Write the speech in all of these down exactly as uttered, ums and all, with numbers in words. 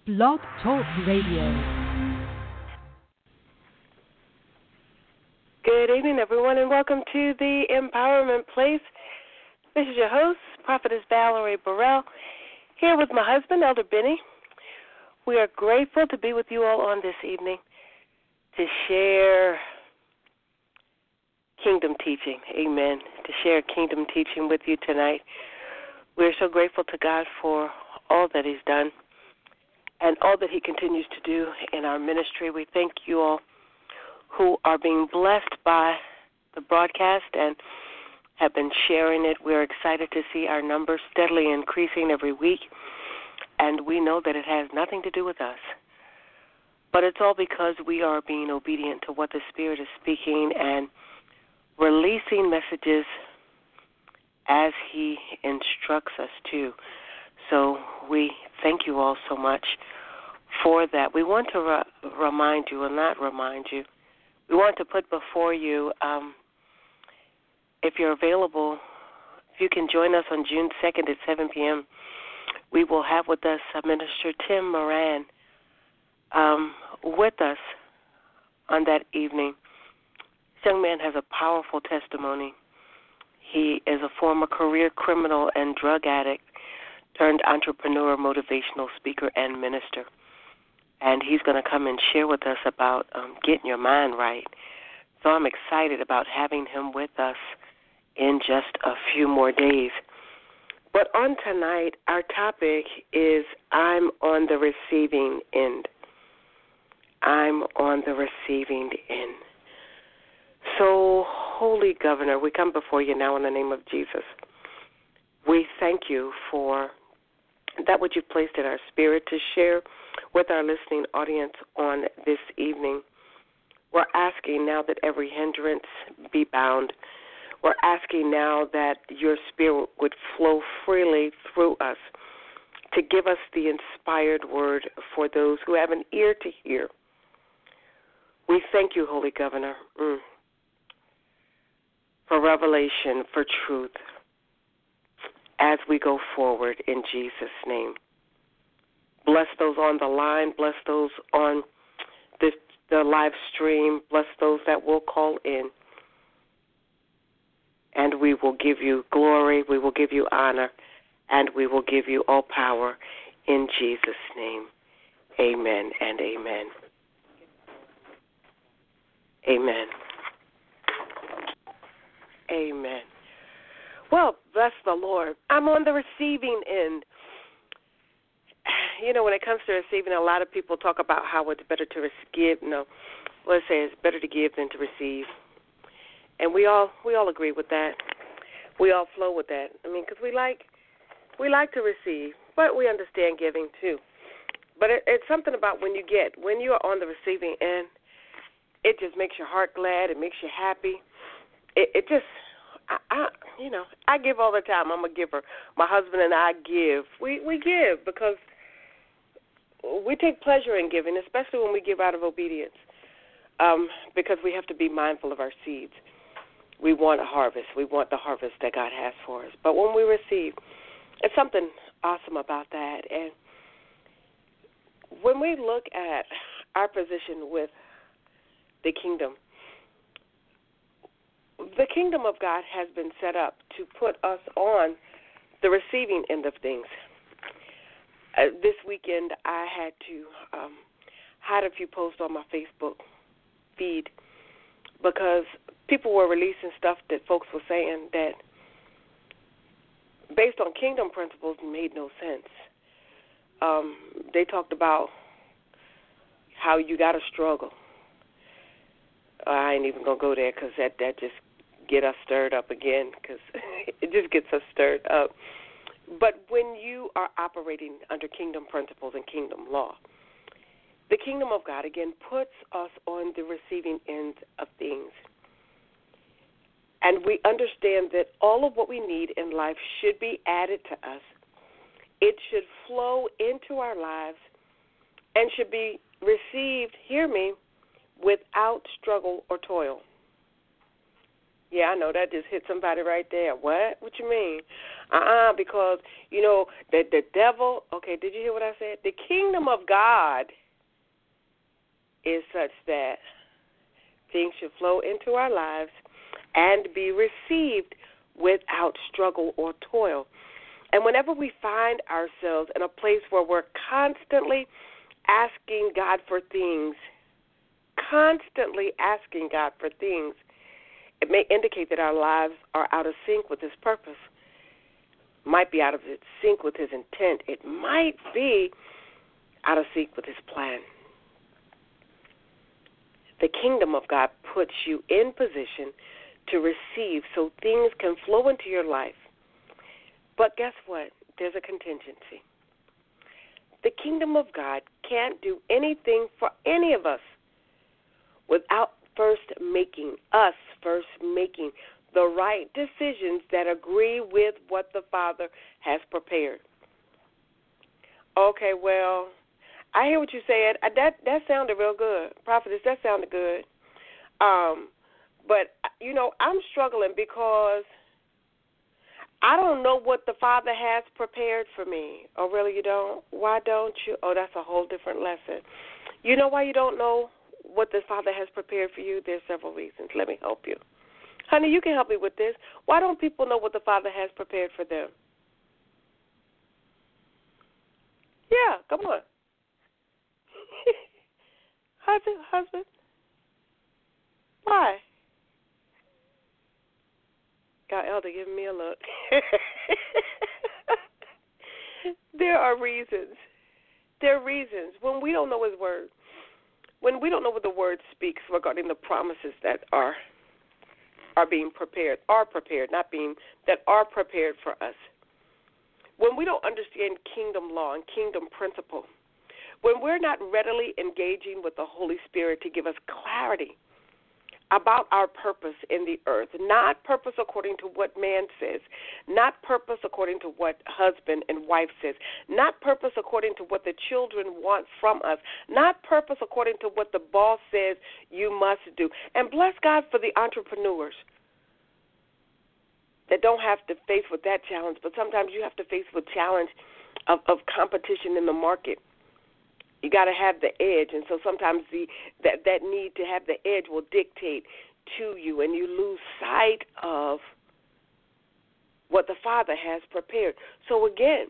Blog Talk Radio. Good evening, everyone, and welcome to the Empowerment Place. This is your host, Prophetess Valerie Burrell, here with my husband, Elder Benny. We are grateful to be with you all on this evening to share kingdom teaching. Amen. To share kingdom teaching with you tonight. We are so grateful to God for all that He's done and all that He continues to do in our ministry. We thank you all who are being blessed by the broadcast and have been sharing it. We're excited to see our numbers steadily increasing every week, and we know that it has nothing to do with us. But it's all because we are being obedient to what the Spirit is speaking and releasing messages as He instructs us to. So we thank you all so much for that. We want to re- remind you, and not remind you, we want to put before you, um, if you're available, if you can join us on June second at seven p.m., we will have with us uh, Minister Tim Moran um, with us on that evening. This young man has a powerful testimony. He is a former career criminal and drug addict turned entrepreneur, motivational speaker, and minister. And he's going to come and share with us about um, getting your mind right. So I'm excited about having him with us in just a few more days. But on tonight, our topic is I'm on the receiving end. I'm on the receiving end. So, Holy Governor, we come before you now in the name of Jesus. We thank you for that which you've placed in our spirit to share with our listening audience on this evening. We're asking now that every hindrance be bound. We're asking now that your spirit would flow freely through us to give us the inspired word for those who have an ear to hear. We thank you, Holy Governor, mm, for revelation, for truth, as we go forward in Jesus' name. Bless those on the line. Bless those on the, the live stream. Bless those that will call in. And we will give you glory. We will give you honor. And we will give you all power in Jesus' name. Amen and amen. Amen. Amen. Well, bless the Lord. I'm on the receiving end. You know, when it comes to receiving, a lot of people talk about how it's better to give. No, let's say it's better to give than to receive. And we all we all agree with that. We all flow with that. I mean, because we like we like to receive, but we understand giving too. But it, it's something about when you get, when you are on the receiving end, it just makes your heart glad. It makes you happy. It, it just, I, I, you know, I give all the time. I'm a giver. My husband and I give. We we give because we take pleasure in giving, especially when we give out of obedience, um, because we have to be mindful of our seeds. We want a harvest. We want the harvest that God has for us. But when we receive, it's something awesome about that. And when we look at our position with the kingdom, the kingdom of God has been set up to put us on the receiving end of things. Uh, this weekend, I had to um, hide a few posts on my Facebook feed because people were releasing stuff that folks were saying that, based on kingdom principles, made no sense. Um, they talked about how you got to struggle. I ain't even going to go there because that, that just get us stirred up again because it just gets us stirred up. But when you are operating under kingdom principles and kingdom law, the kingdom of God, again, puts us on the receiving end of things. And we understand that all of what we need in life should be added to us. It should flow into our lives and should be received, hear me, without struggle or toil. Yeah, I know that just hit somebody right there. What? What you mean? Uh-uh, because, you know, the, the devil, okay, did you hear what I said? The kingdom of God is such that things should flow into our lives and be received without struggle or toil. And whenever we find ourselves in a place where we're constantly asking God for things, constantly asking God for things, it may indicate that our lives are out of sync with His purpose. Might be out of sync with His intent. It might be out of sync with His plan. The kingdom of God puts you in position to receive so things can flow into your life. But guess what? There's a contingency. The kingdom of God can't do anything for any of us without first making, us first making the right decisions that agree with what the Father has prepared. Okay, well, I hear what you said. That that sounded real good. Prophetess, that sounded good. Um, but, you know, I'm struggling because I don't know what the Father has prepared for me. Oh, really, you don't? Why don't you? Oh, that's a whole different lesson. You know why you don't know what the Father has prepared for you? There's several reasons. Let me help you. Honey, you can help me with this. Why don't people know what the Father has prepared for them? Yeah, come on. husband, husband. Why? Got Elder giving me a look. There are reasons. There are reasons. When we don't know His word, when we don't know what the word speaks regarding the promises that are are being prepared, are prepared, not being, that are prepared for us. When we don't understand kingdom law and kingdom principle, when we're not readily engaging with the Holy Spirit to give us clarity about our purpose in the earth, not purpose according to what man says, not purpose according to what husband and wife says, not purpose according to what the children want from us, not purpose according to what the boss says you must do. And bless God for the entrepreneurs that don't have to face with that challenge, but sometimes you have to face with challenge of, of competition in the market. You got to have the edge, and so sometimes the that, that need to have the edge will dictate to you, and you lose sight of what the Father has prepared. So again,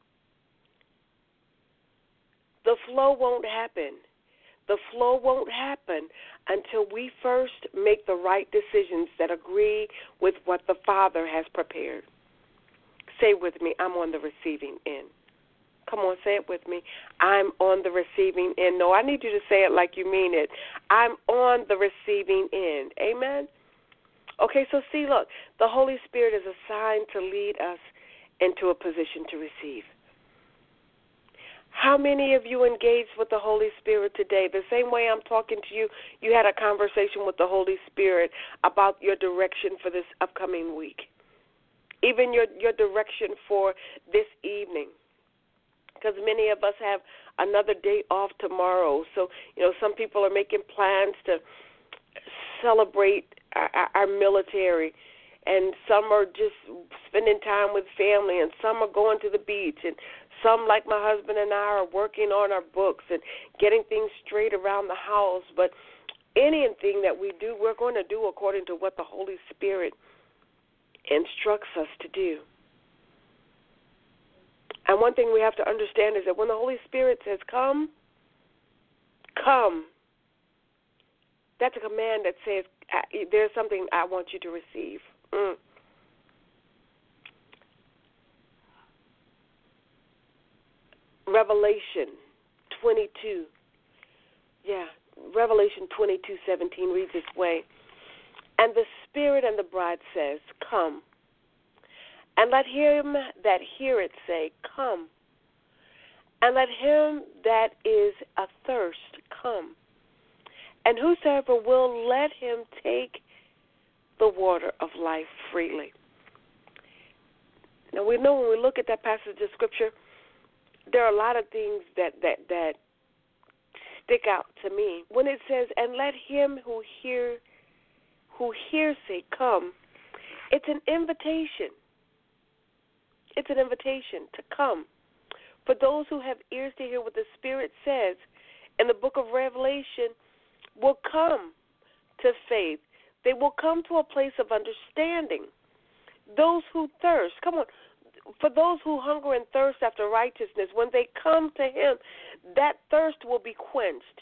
the flow won't happen. The flow won't happen until we first make the right decisions that agree with what the Father has prepared. Say with me, I'm on the receiving end. Come on, say it with me. I'm on the receiving end. No, I need you to say it like you mean it. I'm on the receiving end. Amen? Okay, so see, look, the Holy Spirit is assigned to lead us into a position to receive. How many of you engaged with the Holy Spirit today? The same way I'm talking to you, you had a conversation with the Holy Spirit about your direction for this upcoming week, even your, your direction for this evening. Because many of us have another day off tomorrow. So, you know, some people are making plans to celebrate our, our military, and some are just spending time with family, and some are going to the beach, and some, like my husband and I, are working on our books and getting things straight around the house. But anything that we do, we're going to do according to what the Holy Spirit instructs us to do. And one thing we have to understand is that when the Holy Spirit says, come, come, that's a command that says, there's something I want you to receive. Mm. Revelation twenty-two. Yeah, Revelation twenty-two seventeen reads this way. And the Spirit and the bride says, come. And let him that heareth say, come. And let him that is athirst come. And whosoever will, let him take the water of life freely. Now, we know when we look at that passage of Scripture, there are a lot of things that, that, that stick out to me. When it says, and let him who hear, who hear say, come, it's an invitation. It's an invitation to come. For those who have ears to hear what the Spirit says in the book of Revelation will come to faith. They will come to a place of understanding. Those who thirst, come on, for those who hunger and thirst after righteousness, when they come to him, that thirst will be quenched.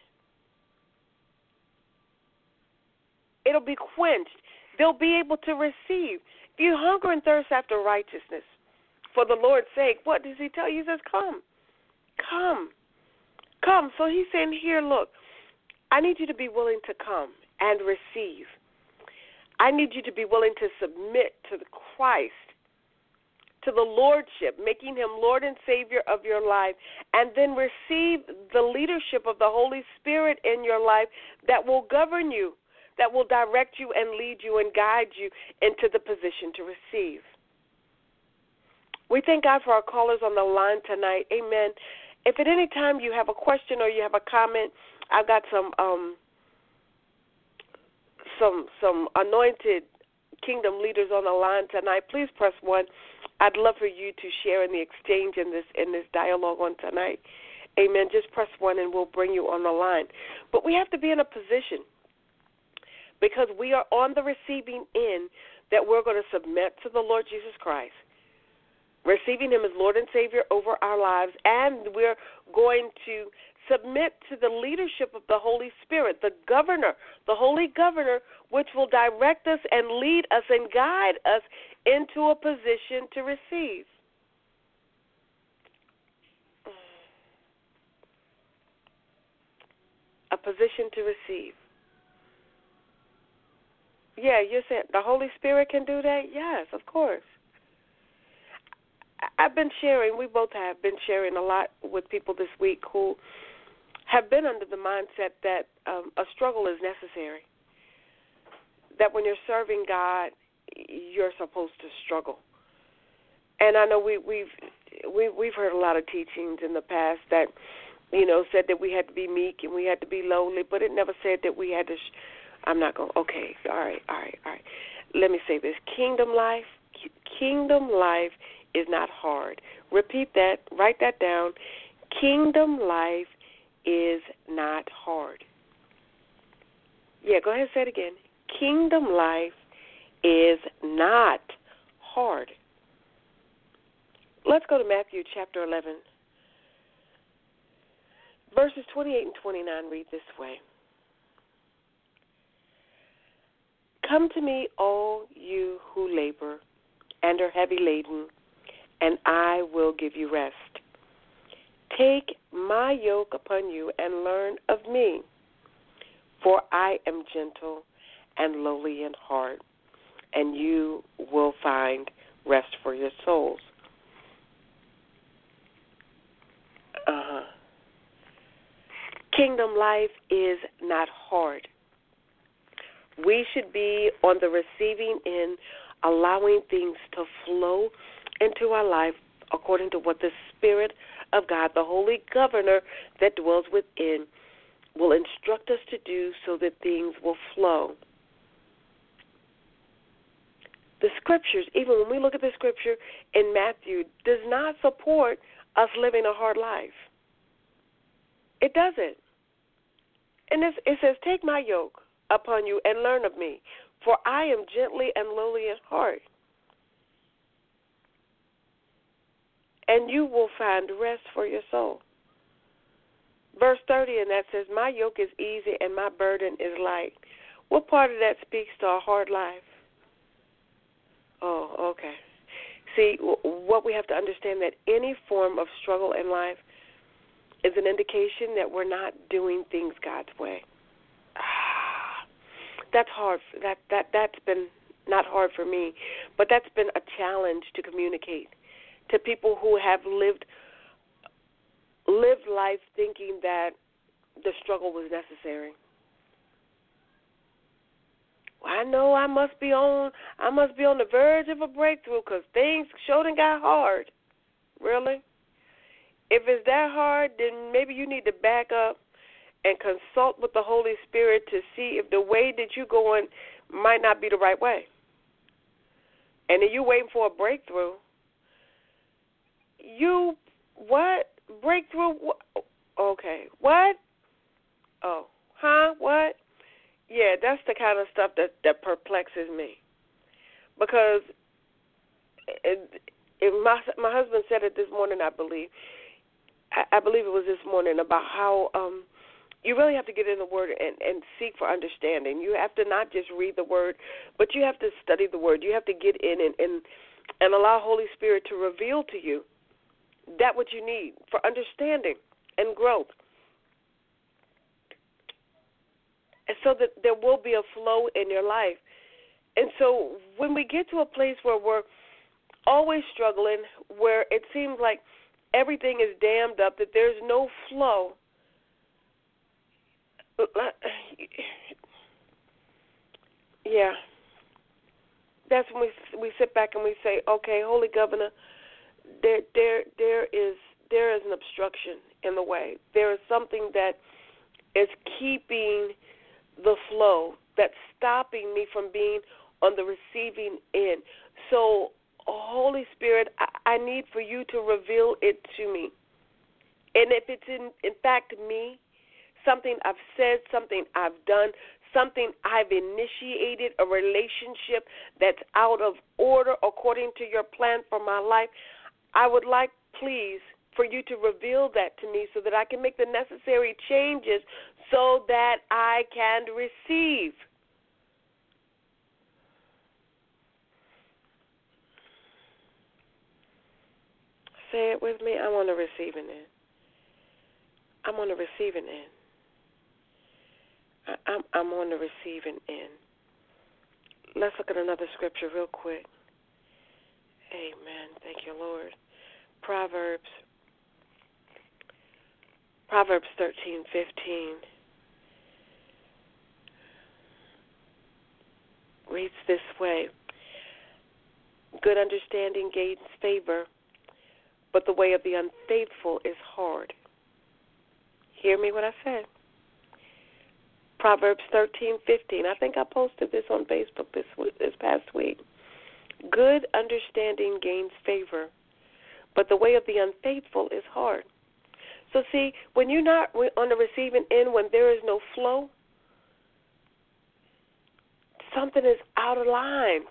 It'll be quenched. They'll be able to receive. If you hunger and thirst after righteousness, for the Lord's sake, what does he tell you? He says, come. Come. Come. So he's saying here, look, I need you to be willing to come and receive. I need you to be willing to submit to the Christ, to the Lordship, making him Lord and Savior of your life, and then receive the leadership of the Holy Spirit in your life that will govern you, that will direct you and lead you and guide you into the position to receive. We thank God for our callers on the line tonight. Amen. If at any time you have a question or you have a comment, I've got some um, some some anointed kingdom leaders on the line tonight. Please press one. I'd love for you to share in the exchange in this in this dialogue on tonight. Amen. Just press one and we'll bring you on the line. But we have to be in a position, because we are on the receiving end, that we're going to submit to the Lord Jesus Christ, receiving him as Lord and Savior over our lives, and we're going to submit to the leadership of the Holy Spirit, the governor, the Holy Governor, which will direct us and lead us and guide us into a position to receive. A position to receive. Yeah, you're saying the Holy Spirit can do that? Yes, of course. I've been sharing, we both have been sharing a lot with people this week who have been under the mindset that um, a struggle is necessary, that when you're serving God, you're supposed to struggle. And I know we, we've we, we've heard a lot of teachings in the past that, you know, said that we had to be meek and we had to be lowly, but it never said that we had to. Sh- I'm not going. Okay, all right, all right, all right. Let me say this: kingdom life, kingdom life is not hard. Repeat that. Write that down. Kingdom life is not hard. Yeah, go ahead and say it again. Kingdom life is not hard. Let's go to Matthew chapter eleven. Verses twenty-eight and twenty-nine read this way. Come to me, all you who labor and are heavy laden, and I will give you rest. Take my yoke upon you and learn of me, for I am gentle and lowly in heart, and you will find rest for your souls. Uh-huh. Kingdom life is not hard. We should be on the receiving end, allowing things to flow into our life according to what the Spirit of God, the Holy Governor that dwells within, will instruct us to do so that things will flow. The Scriptures, even when we look at the Scripture in Matthew, does not support us living a hard life. It doesn't. And it says, take my yoke upon you and learn of me, for I am gently and lowly in heart, and you will find rest for your soul. Verse thirty, and that says, my yoke is easy and my burden is light. What part of that speaks to a hard life? Oh, okay. See, what we have to understand, that any form of struggle in life is an indication that we're not doing things God's way. That's hard. That that that's been not hard for me, but that's been a challenge to communicate to people who have lived lived life thinking that the struggle was necessary. Well, I know I must be on I must be on the verge of a breakthrough because things sure done got hard. Really? If it's that hard, then maybe you need to back up and consult with the Holy Spirit to see if the way that you're going might not be the right way. And then you waiting for a breakthrough. You, what? Breakthrough? Okay. What? Oh, huh? What? Yeah, that's the kind of stuff that, that perplexes me. Because it, it, my my husband said it this morning, I believe. I, I believe it was this morning about how um, you really have to get in the Word and, and seek for understanding. You have to not just read the Word, but you have to study the Word. You have to get in and, and, and allow Holy Spirit to reveal to you that what you need for understanding and growth. And so that there will be a flow in your life. And so when we get to a place where we're always struggling, where it seems like everything is dammed up, that there's no flow, yeah, that's when we we sit back and we say, okay, Holy Governor, there there there is there is an obstruction in the way. There is something that is keeping the flow, that's stopping me from being on the receiving end. So, Holy Spirit, I, I need for you to reveal it to me. And if it's in, in fact me, something I've said, something I've done, something I've initiated, a relationship that's out of order according to your plan for my life, I would like, please, for you to reveal that to me so that I can make the necessary changes so that I can receive. Say it with me. I'm on the receiving end. I'm on the receiving end. I, I'm, I'm on the receiving end. Let's look at another scripture real quick. Amen. Thank you, Lord. Proverbs. Proverbs thirteen fifteen reads this way: good understanding gains favor, but the way of the unfaithful is hard. Hear me what I said. Proverbs thirteen fifteen. I think I posted this on Facebook this this past week. Good understanding gains favor, but the way of the unfaithful is hard. So see, when you're not on the receiving end, when there is no flow, something is out of line.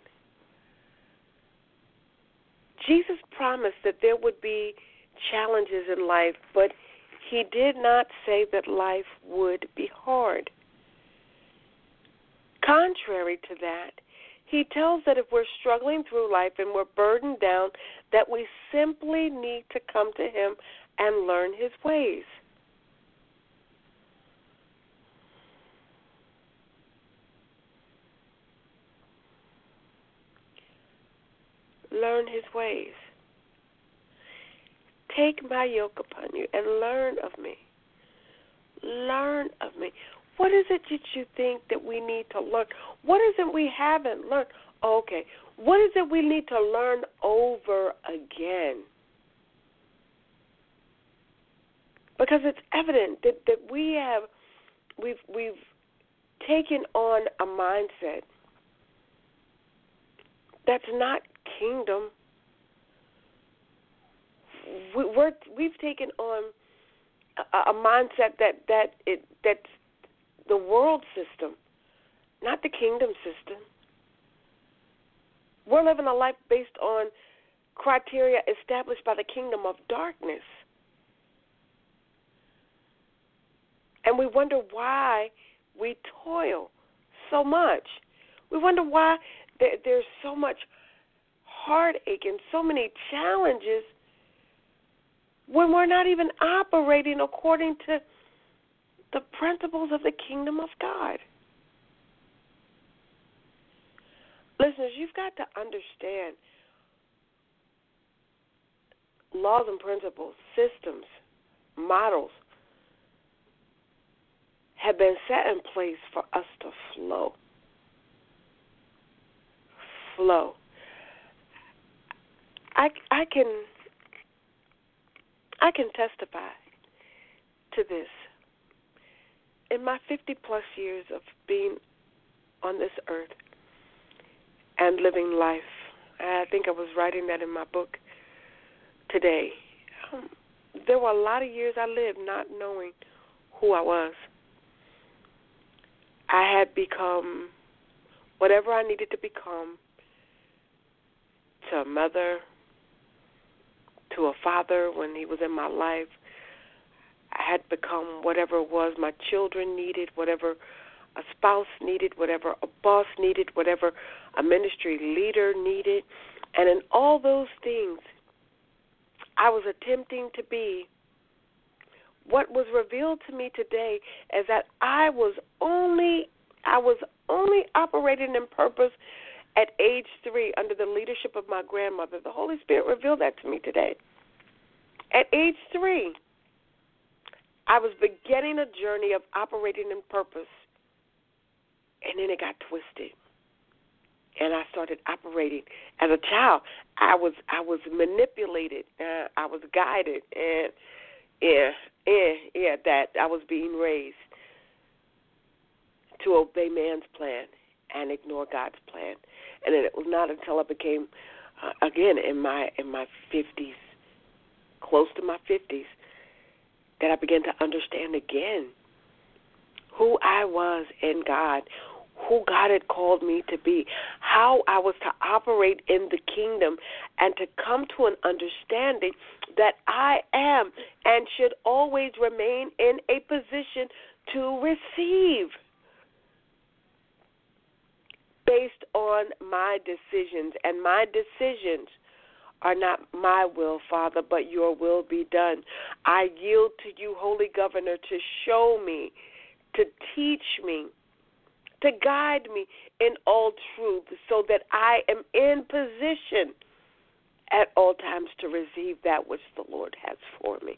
Jesus promised that there would be challenges in life, but he did not say that life would be hard. Contrary to that, he tells that if we're struggling through life and we're burdened down, that we simply need to come to him and learn his ways. Learn his ways. Take my yoke upon you and learn of me. Learn of me. What is it that you think that we need to learn? What is it we haven't learned? Okay. What is it we need to learn over again? Because it's evident that, that we have we've we've taken on a mindset that's not kingdom. We, we're, we've taken on a, a mindset that that it that's the world system, not the kingdom system. We're living a life based on criteria established by the kingdom of darkness. And we wonder why we toil so much. We wonder why there, there's so much heartache and so many challenges when we're not even operating according to the principles of the kingdom of God. Listeners, you've got to understand laws and principles, systems, models have been set in place for us to flow. Flow. I, I can I can testify to this. In my fifty plus years of being on this earth, and living life. I think I was writing that in my book today. Um, there were a lot of years I lived not knowing who I was. I had become whatever I needed to become to a mother, to a father when he was in my life. I had become whatever it was my children needed, whatever a spouse needed, whatever a boss needed, whatever a ministry leader needed. And in all those things, I was attempting to be. What was revealed to me today is that I was only I was only operating in purpose at age three under the leadership of my grandmother. The Holy Spirit revealed that to me today. At age three, I was beginning a journey of operating in purpose, and then it got twisted. And I started operating as a child. I was I was manipulated. Uh, I was guided, and yeah, yeah, yeah. That I was being raised to obey man's plan and ignore God's plan. And then it was not until I became, uh, again, in my in my fifties, close to my fifties, that I began to understand again who I was in God, who God had called me to be, how I was to operate in the kingdom, and to come to an understanding that I am and should always remain in a position to receive based on my decisions. And my decisions are not my will, Father, but your will be done. I yield to you, Holy Governor, to show me, to teach me, to guide me in all truth so that I am in position at all times to receive that which the Lord has for me.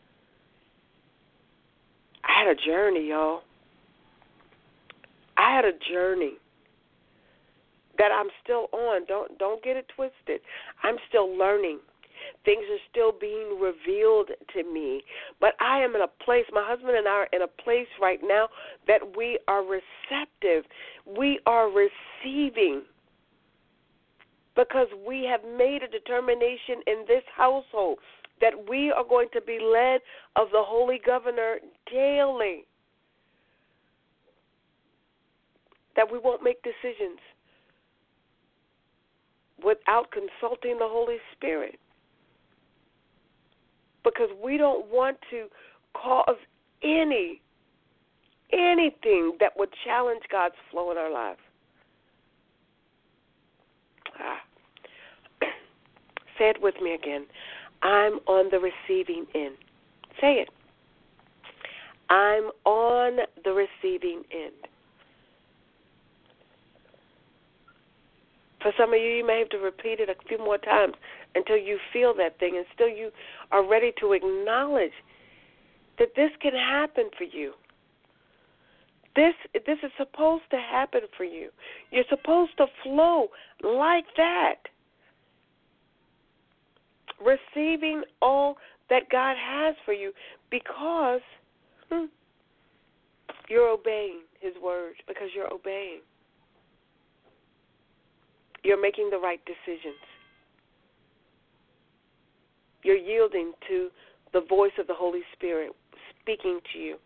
I had a journey, y'all. I had a journey that I'm still on. Don't don't get it twisted. I'm still learning. Things are still being revealed to me. But I am in a place, my husband and I are in a place right now that we are receptive. We are receiving because we have made a determination in this household that we are going to be led of the Holy Governor daily, that we won't make decisions without consulting the Holy Spirit, because we don't want to cause any, anything that would challenge God's flow in our life. Ah. Say it with me again. I'm on the receiving end. Say it. I'm on the receiving end. For some of you, you may have to repeat it a few more times until you feel that thing, and still you are ready to acknowledge that this can happen for you. This this is supposed to happen for you. You're supposed to flow like that, receiving all that God has for you because hmm, you're obeying His word, because you're obeying. You're making the right decisions. You're yielding to the voice of the Holy Spirit speaking to you.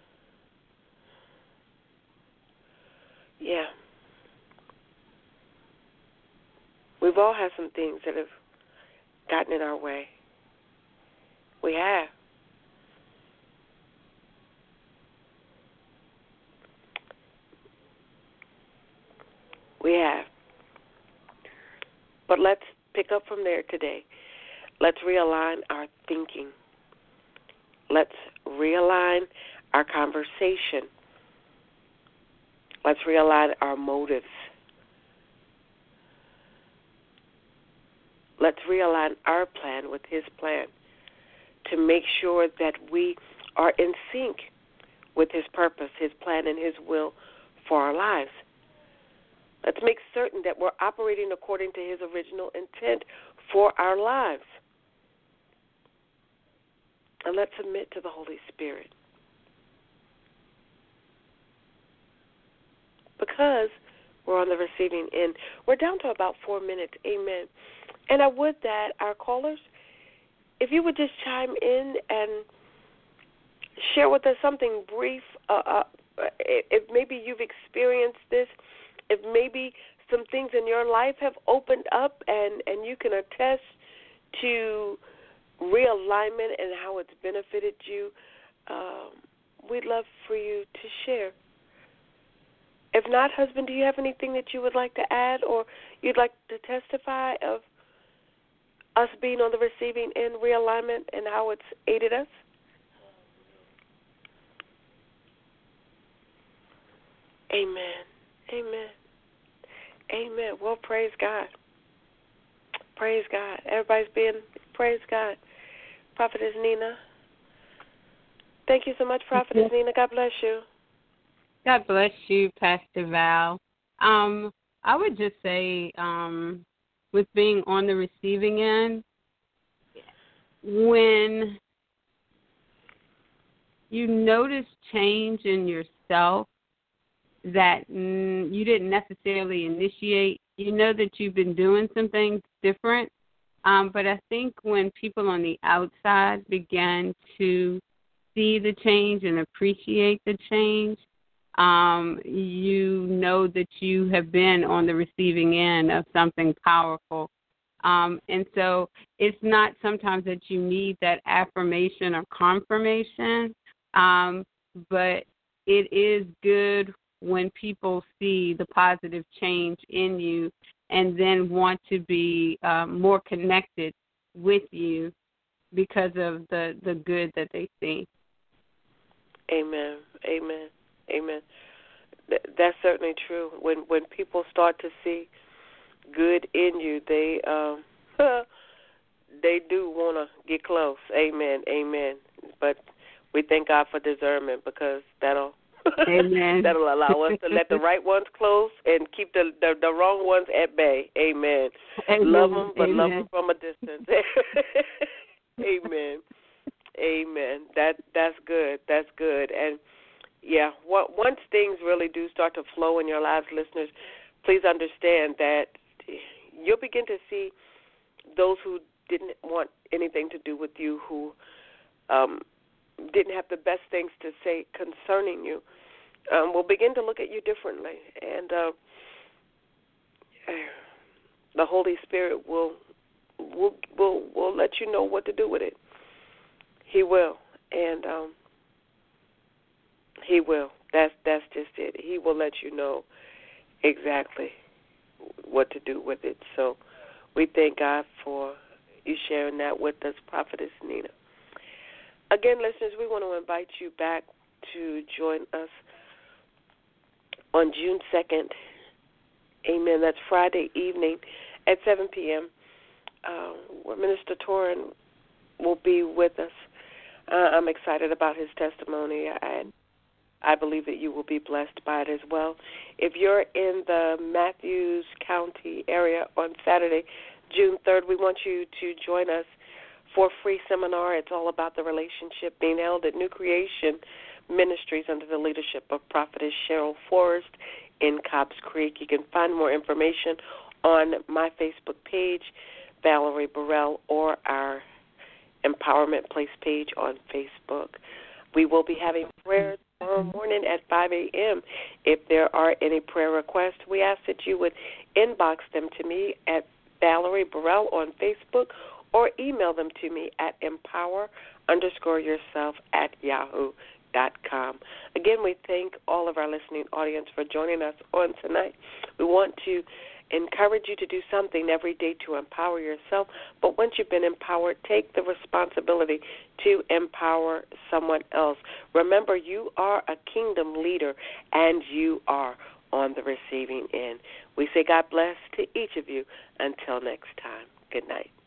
Yeah. We've all had some things that have gotten in our way. We have. We have. But let's pick up from there today. Let's realign our thinking. Let's realign our conversation. Let's realign our motives. Let's realign our plan with His plan to make sure that we are in sync with His purpose, His plan, and His will for our lives. Let's make certain that we're operating according to His original intent for our lives. And let's submit to the Holy Spirit. Because We're on the receiving end. We're down to about four minutes. Amen. And I would that our callers, if you would just chime in and share with us something brief. Uh, uh, if maybe you've experienced this, if maybe some things in your life have opened up and, and you can attest to realignment and how it's benefited you, um, we'd love for you to share. If not, husband, do you have anything that you would like to add or you'd like to testify of us being on the receiving end realignment and how it's aided us? Amen. Amen. Amen. Well, praise God. Praise God. Everybody's being, praise God. Prophetess Nina. Thank you so much, Prophetess Yes. Nina. God bless you. God bless you, Pastor Val. Um, I would just say, um, with being on the receiving end, when you notice change in yourself that mm, you didn't necessarily initiate, you know that you've been doing some things different. Um, but I think when people on the outside begin to see the change and appreciate the change, um, you know that you have been on the receiving end of something powerful. Um, and so it's not sometimes that you need that affirmation or confirmation, um, but it is good when people see the positive change in you and then want to be um, more connected with you because of the, the good that they see. Amen. Amen. Amen. Th- that's certainly true. When when people start to see good in you, they um, they do want to get close. Amen. Amen. But we thank God for discernment because that'll Amen. that'll allow us to let the right ones close and keep the the, the wrong ones at bay. Amen. Amen. Love them, but Amen. love them from a distance. Amen. Amen. That that's good. That's good. And yeah, what, once things really do start to flow in your lives, listeners, please understand that you'll begin to see those who didn't want anything to do with you, who um, didn't have the best things to say concerning you, um, will begin to look at you differently. And uh, the Holy Spirit will, will will will let you know what to do with it. He will. And um, He will. That's that's just it. He will let you know exactly what to do with it. So we thank God for you sharing that with us, Prophetess Nina. Again, listeners, we want to invite you back to join us on June second. Amen. That's Friday evening at seven p.m. Uh, where Minister Torin will be with us. Uh, I'm excited about his testimony. I I believe that you will be blessed by it as well. If you're in the Matthews County area on Saturday, June third, we want you to join us for a free seminar. It's all about the relationship being held at New Creation Ministries under the leadership of Prophetess Cheryl Forrest in Cobbs Creek. You can find more information on my Facebook page, Valerie Burrell, or our Empowerment Place page on Facebook. We will be having prayer tomorrow morning at five a.m. If there are any prayer requests, we ask that you would inbox them to me at Valerie Burrell on Facebook or email them to me at empower underscore yourself at yahoo dot com. Again, we thank all of our listening audience for joining us on tonight. We want to encourage you to do something every day to empower yourself, but once you've been empowered, take the responsibility to empower someone else. Remember, you are a kingdom leader, and you are on the receiving end. We say God bless to each of you. Until next time, good night.